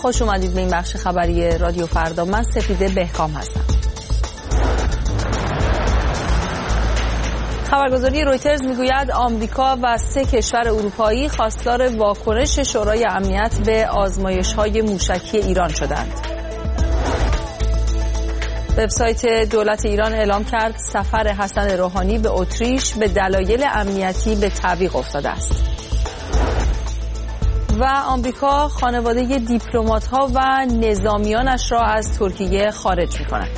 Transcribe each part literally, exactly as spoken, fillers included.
خوش اومدید به این بخش خبری رادیو فردا. من سپیده بهکام هستم. خبرگزاری رویترز میگوید آمریکا و سه کشور اروپایی خواستار واکنش شورای امنیت به آزمایش‌های موشکی ایران شدند. وبسایت دولت ایران اعلام کرد سفر حسن روحانی به اتریش به دلایل امنیتی به تعویق افتاده است. و آمریکا خانواده دیپلمات‌ها و نظامیانش را از ترکیه خارج می‌کند.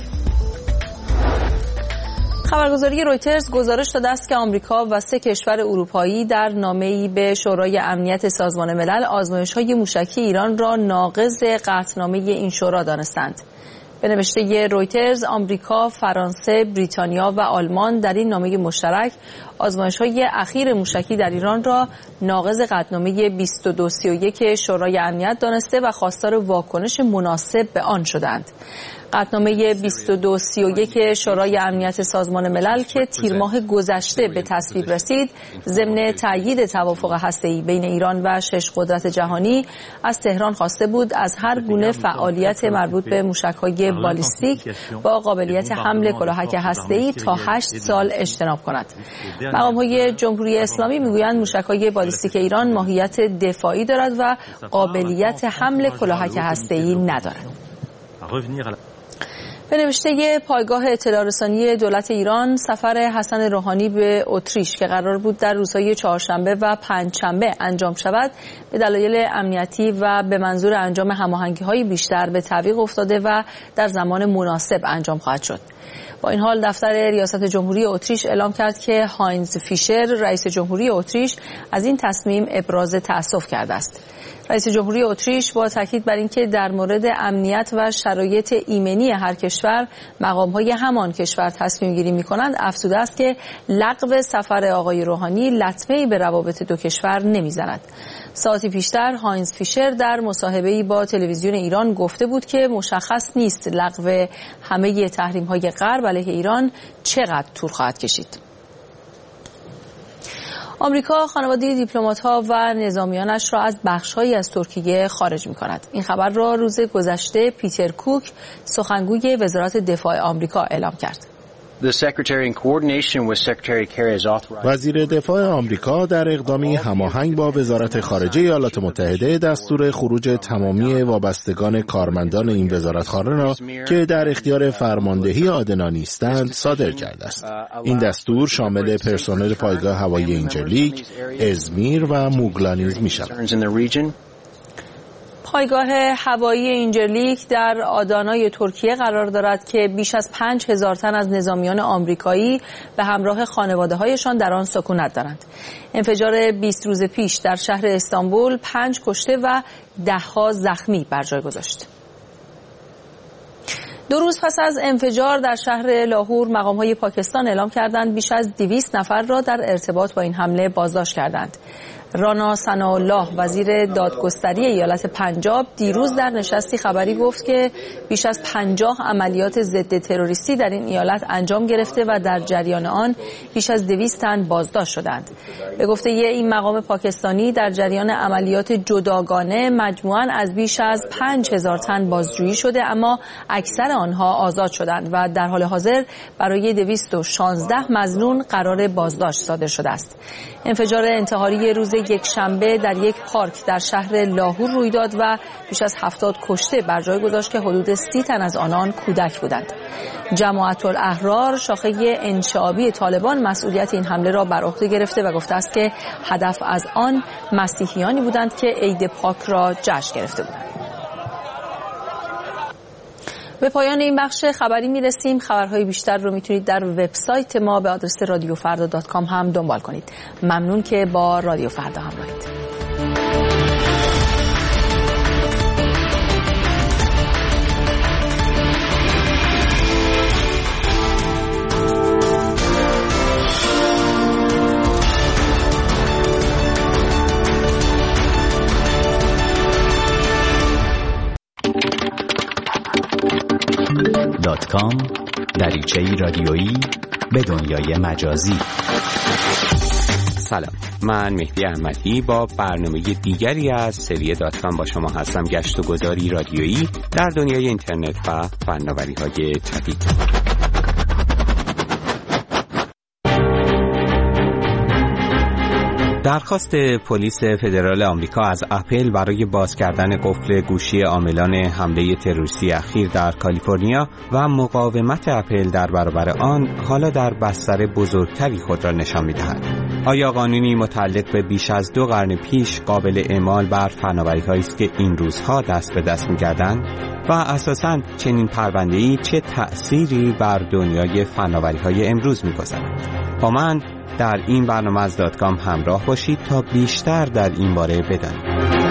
خبرگزاری رویترز گزارش داده است که آمریکا و سه کشور اروپایی در نامه‌ای به شورای امنیت سازمان ملل آزمایش‌های موشکی ایران را ناقض قطعنامه این شورا دانستند. به نوشته رویترز، آمریکا، فرانسه، بریتانیا و آلمان در این نامه مشترک آزمایش‌های اخیر موشکی در ایران را ناقض قطعنامه بیست و دو سی و یک شورای امنیت دانسته و خواستار واکنش مناسب به آن شدند. قطعنامه بیست و دو سی و یک شورای امنیت سازمان ملل که تیر ماه گذشته به تصویب رسید، ضمن تأیید توافق هسته‌ای بین ایران و شش قدرت جهانی از تهران خواسته بود از هر گونه فعالیت مربوط به موشک‌های بالیستیک با قابلیت حمل کلاهک هسته‌ای تا هشت سال اجتناب کند. مقام‌های جمهوری اسلامی میگویند موشک‌های بالیستیک ایران ماهیت دفاعی دارد و قابلیت حمل کلاهک هسته‌ای ندارد. به نوشته پایگاه اطلاع رسانی دولت ایران، سفر حسن روحانی به اتریش که قرار بود در روزهای چهارشنبه و پنجشنبه انجام شود، به دلایل امنیتی و به منظور انجام هماهنگی‌های بیشتر به تعویق افتاده و در زمان مناسب انجام خواهد شد. با این حال دفتر ریاست جمهوری اتریش اعلام کرد که هاینز فیشر رئیس جمهوری اتریش از این تصمیم ابراز تأسف کرده است. رئیس جمهوری اتریش با تاکید بر اینکه در مورد امنیت و شرایط ایمنی هر کشور مقام‌های همان کشور تصمیم گیری می‌کنند، افزوده است که لغو سفر آقای روحانی لطمه‌ای به روابط دو کشور نمی‌زند. ساعتی پیشتر هاینز فیشر در مصاحبه‌ای با تلویزیون ایران گفته بود که مشخص نیست لغو همه تحریم‌های غرب علیه ایران چقدر طول خواهد کشید. آمریکا خانواده دیپلمات‌ها و نظامیانش را از بخش‌هایی از ترکیه خارج می‌کند. این خبر را روز گذشته پیتر کوک، سخنگوی وزارت دفاع آمریکا، اعلام کرد. وزیر دفاع آمریکا در اقدامی هماهنگ با وزارت خارجه ایالات متحده دستور خروج تمامی وابستگان کارمندان این وزارتخانه را که در اختیار فرماندهی آدنا نیستند صادر کرده است. این دستور شامل پرسنل پایگاه هوایی اینجرلیک، ازمیر و موگلا نیز می‌شود. پایگاه هوایی اینجرلیک در آدانای ترکیه قرار دارد که بیش از پنج هزار تن از نظامیان آمریکایی به همراه خانواده‌هایشان در آن سکونت دارند. انفجار بیست روز پیش در شهر استانبول پنج کشته و ده‌ها زخمی بر جای گذاشت. دو روز پس از انفجار در شهر لاهور، مقام‌های پاکستان اعلام کردند بیش از دویست نفر را در ارتباط با این حمله بازداشت کردند. رانا ثناءالله، وزیر دادگستری ایالت پنجاب، دیروز در نشستی خبری گفت که بیش از پنجاه عملیات ضد تروریستی در این ایالت انجام گرفته و در جریان آن بیش از دویست تن بازداشت شدند. به گفته این مقام پاکستانی، در جریان عملیات جداگانه مجموعاً از بیش از پنج هزار تن بازجویی شده، اما اکثر آنها آزاد شدند و در حال حاضر برای دویست و شانزده مظنون قرار بازداشت صادر شده است. انفجار انتحاری روز یک شنبه در یک پارک در شهر لاهور روی داد و بیش از هفتاد کشته بر جای گذاشت که حدود سی تن از آنان کودک بودند. جماعت الاحرار، شاخه انشعابی طالبان، مسئولیت این حمله را بر عهده گرفته و گفته است که هدف از آن مسیحیانی بودند که عید پاک را جشن گرفته بودند. به پایان این بخش خبری میرسیم. خبرهای بیشتر رو میتونید در وبسایت ما به آدرس رادیو فردا دات کام هم دنبال کنید. ممنون که با رادیو فردا همراهید. دات کام، دریچه‌ای رادیویی به دنیای مجازی. سلام، من مهدی احمدی با برنامه دیگری از سری دات کام با شما هستم. گشت و گذاری رادیویی در دنیای اینترنت و فناوری‌های جدید. درخواست پلیس فدرال آمریکا از اپل برای باز کردن قفل گوشی عاملان حمله تروریستی اخیر در کالیفرنیا و مقاومت اپل در برابر آن حالا در بستر بزرگتری خود را نشان می‌دهد. آیا قانونی متعلق به بیش از دو قرن پیش قابل اعمال بر فناوری‌هایی است که این روزها دست به دست می‌گردند؟ و اساساً چنین پرونده‌ای چه تأثیری بر دنیای فناوری‌های امروز می‌گذارد؟ با من در این برنامه از دات کام همراه باشید تا بیشتر در این باره بدانید.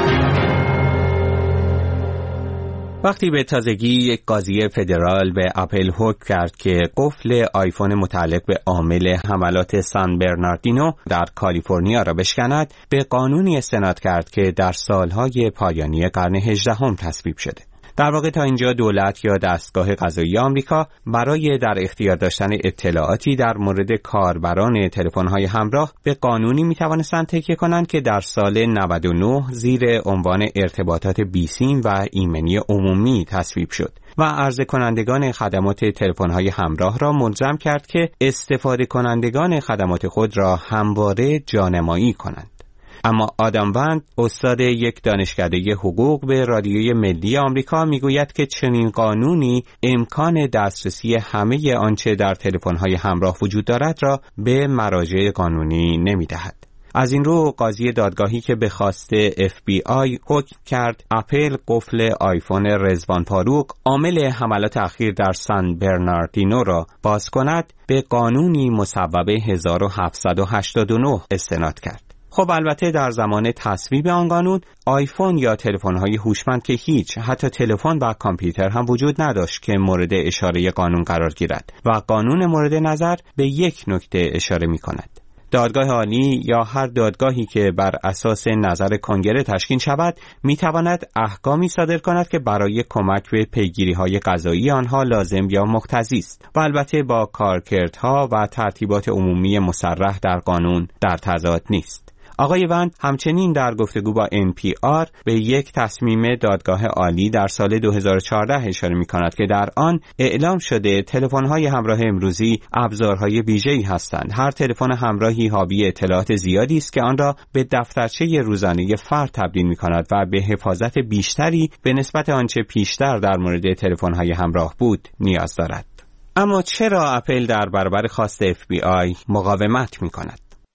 وقتی به تازگی یک قاضی فدرال به اپل حکم کرد که قفل آیفون متعلق به عامل حملات سان برناردینو در کالیفرنیا را بشکند، به قانونی استناد کرد که در سالهای پایانی قرن هجدهم تصویب شده. در واقع تا اینجا دولت یا دستگاه قضایی آمریکا برای در اختیار داشتن اطلاعاتی در مورد کاربران تلفن‌های همراه به قانونی می‌توانستند تکیه کنند که در سال نود و نه زیر عنوان ارتباطات بیسیم و ایمنی عمومی تصویب شد و عرضه کنندگان خدمات تلفن‌های همراه را ملزم کرد که استفاده کنندگان خدمات خود را همواره جانمایی کنند. اما آدام وند، استاد یک دانشکده حقوق به رادیوی ملی آمریکا، میگوید که چنین قانونی امکان دسترسی همه آنچه در تلفن‌های همراه وجود دارد را به مراجع قانونی نمی‌دهد. از این رو قاضی دادگاهی که به خواست اف بی آی حکم کرد اپل قفل آیفون رضوان فاروق عامل حملات اخیر در سان برناردینو را باز کند، به قانونی مصوب هزار و هفتصد و هشتاد و نه استناد کرد. خب البته در زمان تصویب آن قانون آیفون یا تلفن‌های هوشمند که هیچ، حتی تلفن و کامپیوتر هم وجود نداشت که مورد اشاره قانون قرار گیرد و قانون مورد نظر به یک نکته اشاره می‌کند. دادگاه عالی یا هر دادگاهی که بر اساس نظر کنگره تشکیل شود می‌تواند احکامی صادر کند که برای کمک به پیگیری‌های قضایی آنها لازم یا مقتضی است و البته با کارکردها و ترتیبات عمومی مصرح در قانون در تضاد نیست. آقای وند همچنین در گفتگو با ان پی آر به یک تصمیم دادگاه عالی در سال دو هزار و چهارده اشاره می‌کند که در آن اعلام شده تلفن‌های همراه امروزی ابزارهای ویژه‌ای هستند. هر تلفن همراهی حاوی اطلاعات زیادی است که آن را به دفترچه روزانه فرد تبدیل می‌کند و به حفاظت بیشتری به نسبت آنچه پیشتر در مورد تلفن‌های همراه بود نیاز دارد. اما چرا اپل در برابر خواست اف بی آی مقاومت می‌کند؟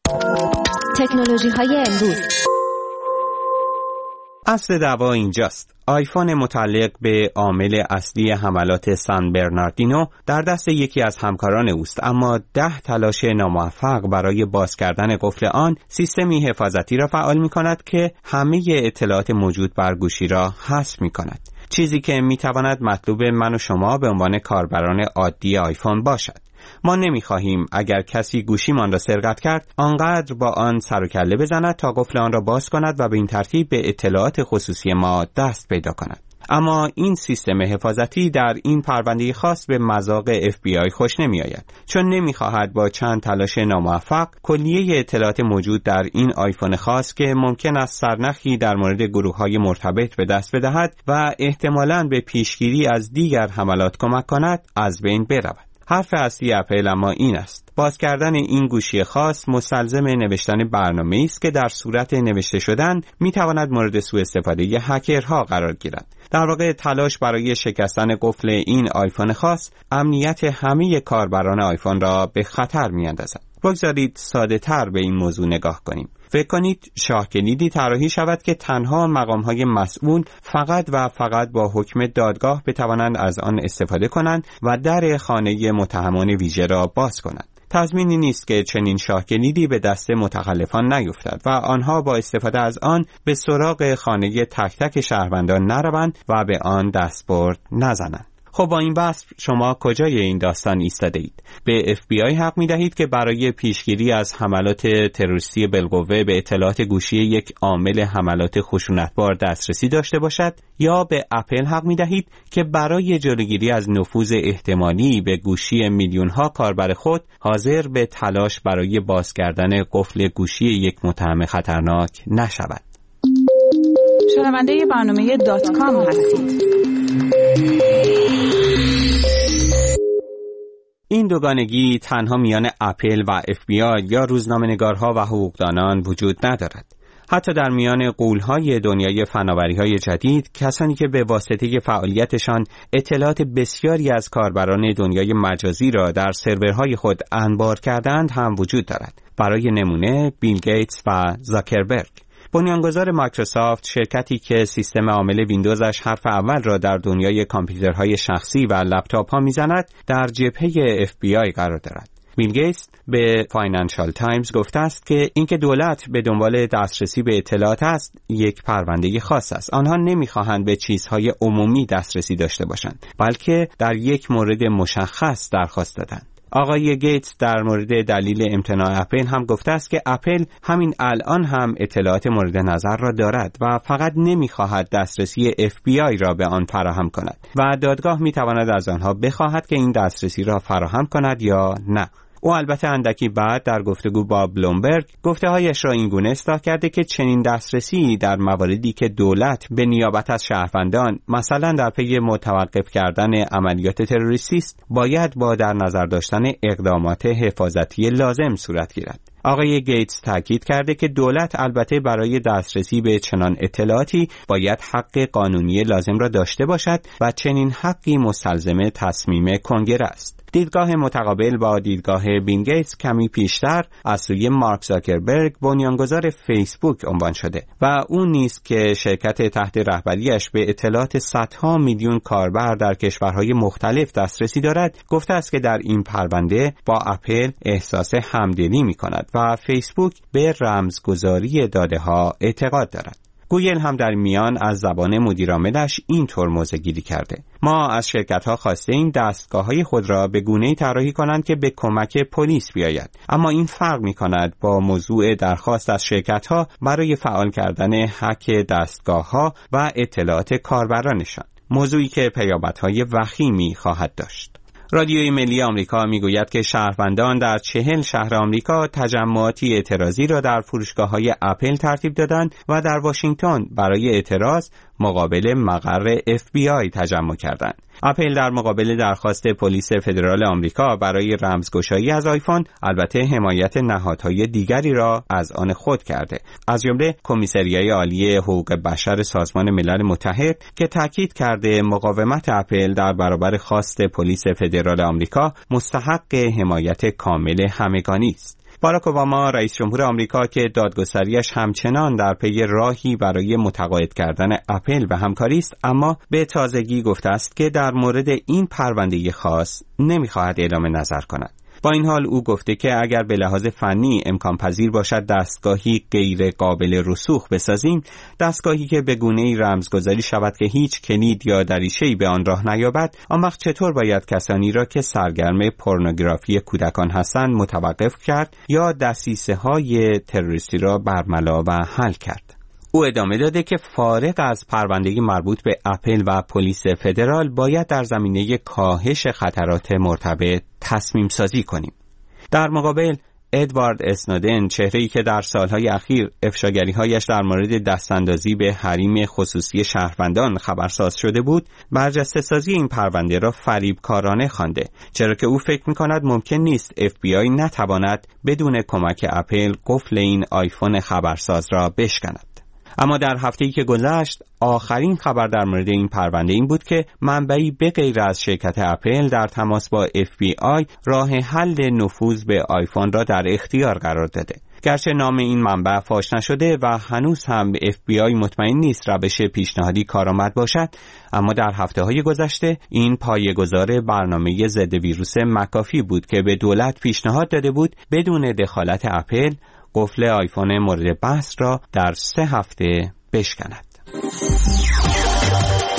تکنولوژی های امروز. اصل دعوا اینجاست. آیفون متعلق به عامل اصلی حملات سان برناردینو در دست یکی از همکاران اوست، اما ده تلاش ناموفق برای باز کردن قفل آن سیستمی حفاظتی را فعال می کند که همه اطلاعات موجود بر گوشی را حذف می کند. چیزی که می تواند مطلوب من و شما به عنوان کاربران عادی آیفون باشد. ما نمی‌خواهیم اگر کسی گوشیمان را سرقت کرد آنقدر با آن سر و کله بزند تا قفل آن را باز کند و به این ترتیب به اطلاعات خصوصی ما دست پیدا کند. اما این سیستم حفاظتی در این پرونده خاص به مذاق اف بی آی خوش نمی‌آید، چون نمی‌خواهد با چند تلاش ناموفق کلیه اطلاعات موجود در این آیفون خاص که ممکن است سرنخی در مورد گروه‌های مرتبط به دست بدهد و احتمالاً به پیشگیری از دیگر حملات کمک کند از بین برود. حرف اصلی اپل اما این است: باز کردن این گوشی خاص مستلزم نوشتن برنامه‌ای است که در صورت نوشته شدن می‌تواند مورد سوء استفاده هکرها قرار گیرد. در واقع تلاش برای شکستن قفل این آیفون خاص امنیت همه کاربران آیفون را به خطر می‌اندازد. بگذارید ساده‌تر به این موضوع نگاه کنیم. فکر کنید شاه کلیدی طراحی شود که تنها مقام‌های مسئول فقط و فقط با حکم دادگاه بتوانند از آن استفاده کنند و در خانه متهمان ویژه را باز کنند. تضمینی نیست که چنین شاه کلیدی به دست متخلفان نیفتد و آنها با استفاده از آن به سراغ خانه تک تک شهروندان نروند و به آن دستبرد نزنند. خب با این بحث شما کجای این داستان ایستاده اید؟ به اف بی آی حق می دهید که برای پیشگیری از حملات تروریستی بالقوه به اطلاعات گوشی یک عامل حملات خشونتبار دسترسی داشته باشد، یا به اپل حق می دهید که برای جلوگیری از نفوذ احتمالی به گوشی میلیون ها کاربر خود حاضر به تلاش برای باز کردن قفل گوشی یک متهم خطرناک نشود؟ شنونده برنامه دات کام هستید. این دوگانگی تنها میان اپل و اف بی آی یا روزنامه‌نگارها و حقوقدانان وجود ندارد. حتی در میان غول‌های دنیای فناوری‌های جدید، کسانی که به واسطه فعالیتشان اطلاعات بسیاری از کاربران دنیای مجازی را در سرورهای خود انبار کردند هم وجود دارد. برای نمونه بیل گیتس و زاکربرگ. بنیانگذار مایکروسافت، شرکتی که سیستم عامل ویندوزش حرف اول را در دنیای کامپیوترهای شخصی و لپتاپ‌ها می‌زند، در جبهه اف بی آی قرار دارد. بیل گیتس به فاینانشال تایمز گفته است که اینکه دولت به دنبال دسترسی به اطلاعات است، یک پرونده خاص است. آنها نمی‌خواهند به چیزهای عمومی دسترسی داشته باشند، بلکه در یک مورد مشخص درخواست دادند. آقای گیتس در مورد دلیل امتناع اپل هم گفته است که اپل همین الان هم اطلاعات مورد نظر را دارد و فقط نمی‌خواهد دسترسی اف بی آی را به آن فراهم کند و دادگاه می‌تواند از آنها بخواهد که این دسترسی را فراهم کند یا نه. او البته اندکی بعد در گفتگو با بلومبرگ گفته‌هایش را اینگونه اصلاح کرده که چنین دسترسی در مواردی که دولت به نیابت از شهروندان، مثلا در پی متوقف کردن عملیات تروریستی است، باید با در نظر داشتن اقدامات حفاظتی لازم صورت گیرد. آقای گیتس تاکید کرده که دولت البته برای دسترسی به چنان اطلاعاتی باید حق قانونی لازم را داشته باشد و چنین حقی مستلزم تصمیم کنگره است. دیدگاه متقابل با دیدگاه بیل گیتس کمی پیشتر از سوی مارک زاکربرگ، بنیانگذار فیسبوک، عنوان شده و اون نیست که شرکت تحت رهبریش به اطلاعات صدها میلیون کاربر در کشورهای مختلف دسترسی دارد، گفته است که در این پرونده با اپل احساس همدلی می‌کند و فیسبوک به رمزگذاری داده‌ها اعتقاد دارد. گوگل هم در میان از زبان مدیرعاملش اینطور موضع‌گیری کرده: ما از شرکت‌ها خواستیم دستگاه‌های خود را به گونه‌ای طراحی کنند که به کمک پلیس بیاید، اما این فرق می‌کند با موضوع درخواست از شرکت‌ها برای فعال کردن هک دستگاه‌ها و اطلاعات کاربرانشان، موضوعی که پیامدهای وخیمی خواهد داشت. رادیوی ملی آمریکا میگوید که شهروندان در چهل شهر آمریکا تجمعاتی اعتراضی را در فروشگاه‌های اپل ترتیب دادند و در واشنگتن برای اعتراض مقابل مقر اف بی آی تجمع کردند. اپل در مقابل درخواست پلیس فدرال آمریکا برای رمزگشایی از آیفون البته حمایت نهادهای دیگری را از آن خود کرده، از جمله کمیسریای عالی حقوق بشر سازمان ملل متحد که تاکید کرده مقاومت اپل در برابر خواست پلیس فدرال آمریکا مستحق حمایت کامل همگانی است. باراک اوباما رئیس جمهور آمریکا که دادگستریش همچنان در پی راهی برای متقاعد کردن اپل به همکاری است، اما به تازگی گفته است که در مورد این پرونده خاص نمی‌خواهد اعلام نظر کند. با این حال او گفته که اگر به لحاظ فنی امکان پذیر باشد دستگاهی غیر قابل رسوخ بسازیم، دستگاهی که به گونه‌ای رمزگذاری شود که هیچ کلید یا دریچه‌ای به آن راه نیابد، آن وقت چطور باید کسانی را که سرگرم پورنوگرافی کودکان هستند متوقف کرد یا دسیسه‌های تروریستی را برملا و حل کرد؟ او ادامه داده که فارغ از پرونده مربوط به اپل و پلیس فدرال باید در زمینه کاهش خطرات مرتبط تصمیم سازی کنیم. در مقابل ادوارد اسنودن، چهره‌ای که در سالهای اخیر افشاگری‌هایش در مورد دستاندازی به حریم خصوصی شهروندان خبرساز شده بود، برجسته‌سازی این پرونده را فریبکارانه خوانده، چرا که او فکر می‌کند ممکن نیست اف بی آی نتواند بدون کمک اپل قفل این آیفون خبرساز را بشکند. اما در هفته‌ای که گذشت آخرین خبر در مورد این پرونده این بود که منبعی به غیر از شرکت اپل در تماس با اف بی آی راه حل نفوذ به آیفون را در اختیار قرار داده. گرچه نام این منبع فاش نشده و هنوز هم به اف بی آی مطمئن نیست روش پیشنهادی کارآمد باشد، اما در هفته‌های گذشته این پایه‌گذار برنامه ضد ویروس مکافی بود که به دولت پیشنهاد داده بود بدون دخالت اپل قفل آیفون مورد بحث را در سه هفته بشکند.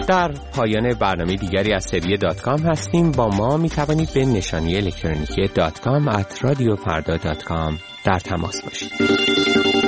در پایان برنامه دیگری از سری دات کام هستیم. با ما می توانید به نشانی الکترونیکی دات کام ات رادیو فردا دات کام در تماس باشید.